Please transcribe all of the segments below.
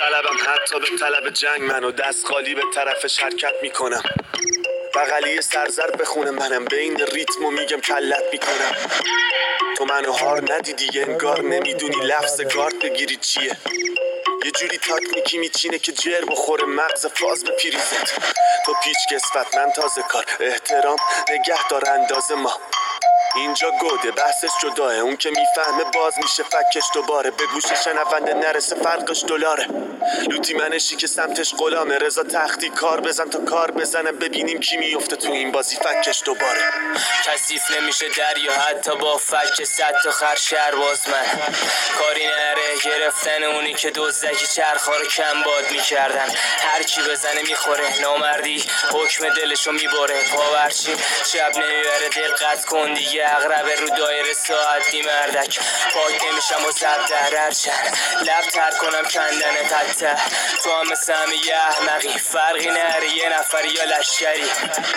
طلبم حتی به طلب جنگ منو دست خالی به طرف حرکت میکنم. بغلی سرزرد بخونه منم بین ریتمو میگم کلت میکنم. تو منو هار ندیدی انگار نمیدونی لفظ گارد بگیری چیه. یه جوری تاکنیکی میچینه که جر بخوره مغز فاز به پریزت. تو پیچ کسفت من تازه کار احترام نگه دار اندازه ما. اینجا گوده بحثش جداه اون که میفهمه باز میشه فکش دوباره به گوش شنونده نرسه فرقش دلاره. لوتی منشی که سمتش غلامه رضا تختی کار بزن تا کار بزنم ببینیم کی میفته تو این بازی فکش دوباره. کثیف نمیشه دریا حتی با فک صد تا خر شهرباز من کاری نره گرفتن اونی که دزدکی چرخا رو کم باد میکردن. هر کی بزنه میخوره نامردی حکم دلشو میبره پاورچی شب نمیبره دقت کن دیگه اغرب رو دایره ساعتی مردک پاک نمیشم و زب در چند لب تر کنم کندن تته تو هم مثل همه یه احمقی فرقی نره یه نفر یا لشکری.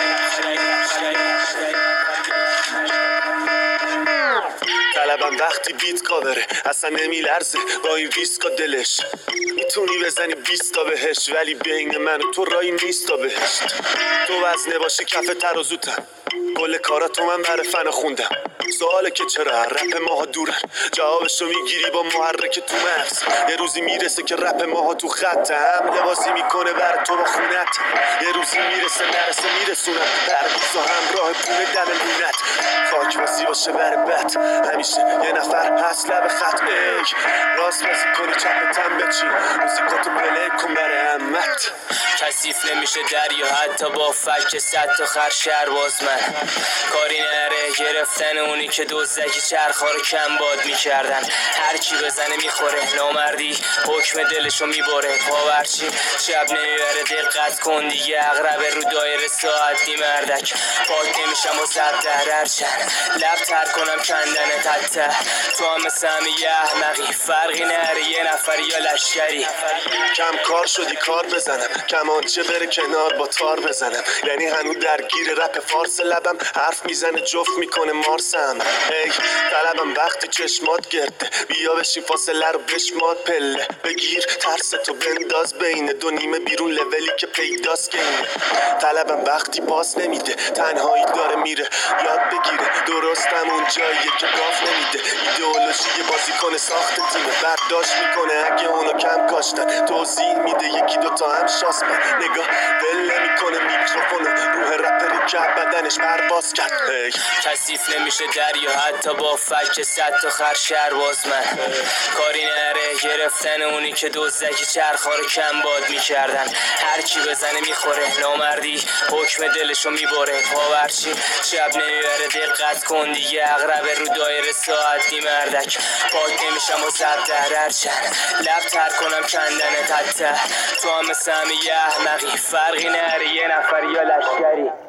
طلبم وقتی بیت کاوره اصلا نمیلرزه با این ریسکا دلش میتونی بزنی 20 تا بهش ولی بین من و تو رایی نیست تا بهشت. تو وزنه باشی کف ترازوتم کل کاراتو من برای فنا خوندم. سواله که چرا رپ ماها دورن جوابشو میگیری با محرک تو مغز. یه روزی میرسه که رپ ماها تو خط هم لباسی میکنه بر تو با خونت. یه روزی میرسه نرسه میرسونم برگیز و همراه پونه دم لونت. خاک بازی باشه بر بد همیشه یه نفر هست لب خط ای راست بازی کنی چپ تن بچی موزیکاتو پلی کن برای همت. کثیف نمیشه دریا حتی با فک صد تا خر شهرباز من کاری نره گرفتن اونی که دزدکی چرخا رو کم باد میکردن. هر کی بزنه میخوره نامردی حکم دلشو میبره پاورچی شب نمیبره دقت کن دیگه اغرب رو دایره ساعتی مردک پاک نمیشم و زب در چند لب تر کنم کندن تته تو هم مثل همه یه احمقی فرقی نره یه نفر یا لشکری. کم کار شدی کار بزنم کمانچه بره کنار با تار بزنم یعنی هنو درگیر رپ فارس لبم حرف میزنه جفت میکنه مارسم. ای طلبم وقتی چشمات گرده بیا بشین فاصله رو بشمار پله بگیر ترس تو بنداز بین دو نیمه بیرون لولی که پیداست گینه. طلبم وقتی باز نمیده تنهایی داره میره یاد بگیره درستم اون جاییه که گاف نمیده ایدئولوژی بازیکن ساخت تیمه برداشت میکنه اگه اونو کم کاشتن توضیح میده یکی دوتا هم شاس من نگاه دل نمیکنه میکروفونو روح رپری که بدنش پرواز کرد. کثیف نمیشه دریا حتی با فک صد تا خر شهرباز من کاری نره گرفتن اونی که دزدکی چرخا رو کم باد میکردن. هر کی بزنه میخوره نامردی حکم دلشو میبره پاورچی شب نمیبره دقت کن دیگه اغرب رو دایره ساعتی مردک پاک نمیشم و زب در چند لب تر کنم کندن تته تو هم مثل همه یه احمقی فرقی نره یه نفر یا لشکری.